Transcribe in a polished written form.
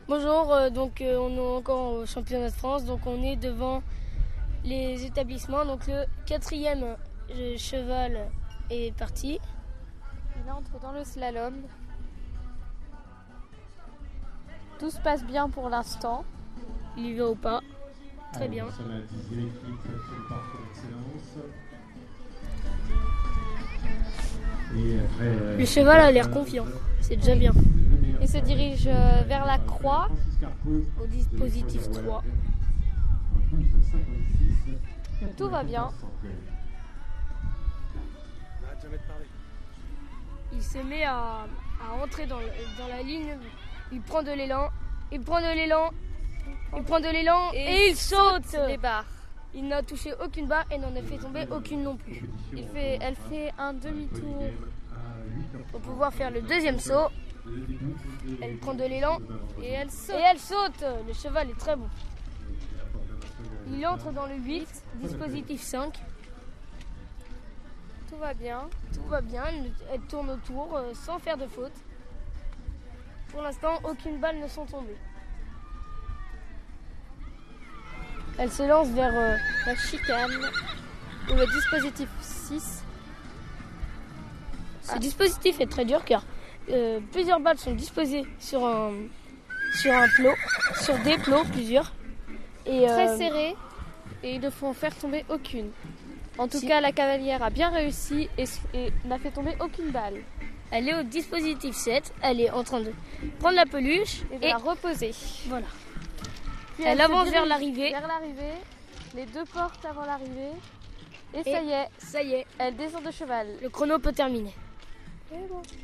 Bonjour, on est encore au championnat de France, donc on est devant les établissements. Donc le 4e cheval est parti. Il entre dans le slalom. Tout se passe bien pour l'instant. Il y va au pas. Très bien. Le cheval a l'air confiant, c'est déjà bien. Il se dirige vers la croix. Au dispositif 3. Tout va bien. Il se met à entrer dans la ligne. Il prend de l'élan. Il prend de l'élan et il saute les barres. Il n'a touché aucune barre et n'en a fait tomber aucune non plus. Elle fait un demi-tour pour pouvoir faire le deuxième saut. Elle prend de l'élan et elle saute. Le cheval est très bon. Il entre dans le 8, dispositif 5. Tout va bien. Tout va bien, elle tourne autour sans faire de faute. Pour l'instant, aucune balle ne sont tombées. Elle se lance vers la chicane ou le dispositif 6. Ce dispositif est très dur car plusieurs balles sont disposées sur un plot, sur des plots plusieurs. Et très serrés et ils ne font faire tomber aucune. En tout cas, la cavalière a bien réussi et n'a fait tomber aucune balle. Elle est au dispositif 7, elle est en train de prendre la peluche et de la reposer. Voilà. Puis elle avance vers l'arrivée. Les deux portes avant l'arrivée. Et ça y est, elle descend de cheval. Le chrono peut terminer. Et bon.